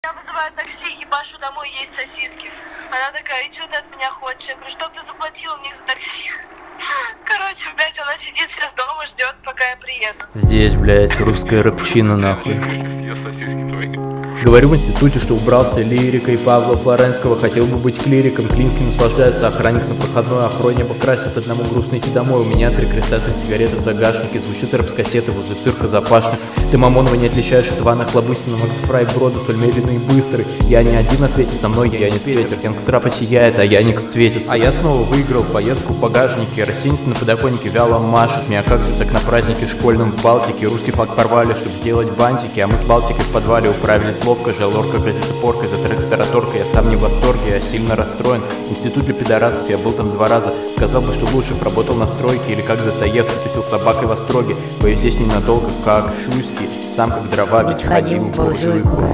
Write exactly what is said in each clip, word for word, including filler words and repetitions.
Я вызываю такси, ебашу домой есть сосиски. Она такая: и что ты от меня хочешь? Я говорю: что ты заплатила мне за такси? Короче, блядь, она сидит сейчас дома, ждет, пока я приеду. Здесь, блядь, русская рыбчина, нахуй. Съест сосиски твои. Говорю в институте, что убрался лирикой Павла Флоренского. Хотел бы быть клириком, клинки наслаждается охранник на проходной. Охрой небо красит, одному грустно идти домой. У меня три креста, три сигареты в загашнике. Звучит рэп с кассеты возле цирка Запашных. Ты Мамонова не отличаешь от Ивана Хлобыстина, Макс Фрай, Брода, столь медленный и быстрый. Я не один на свете, со мной я не ветер. Тенка трапа сияет, а Яникс светится. А я снова выиграл поездку в багажнике. Растеница на подоконнике вяло машет. Меня как же так на празднике школьном в Балтике. Русский флаг порвали, чтобы сделать бантики. А мы с Балтикой в подвале управились ловко. Жалорка грозится поркой за трек с тараторкой. Я сам не в восторге, я сильно расстроен. Институт для пидорасов, я был там два раза. Сказал бы, что лучше б работал на стройке. Или как Достоевский тусил собакой в остроге. Боюсь, здесь ненадолго, как Шуйский. Сам как дрова, ведь ходил в буржуйку.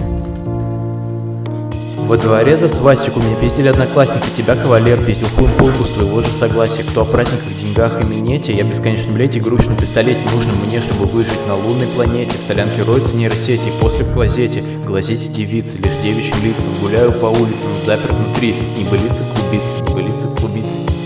Во дворе за свастику меня пиздили одноклассники. Тебя кавалер пиздил футболку с твоего же согласия. Кто о праздниках, деньгах и минете? Я бесконечно блядь, игрушек на пистолете. Нужно мне, чтобы выжить на лунной планете. В солянке роются нейросети, после в клозете. Глазите девицы, лишь девичьим лицам. Гуляю по улицам, запер внутри. Небылица клубиц, небылица клубиц.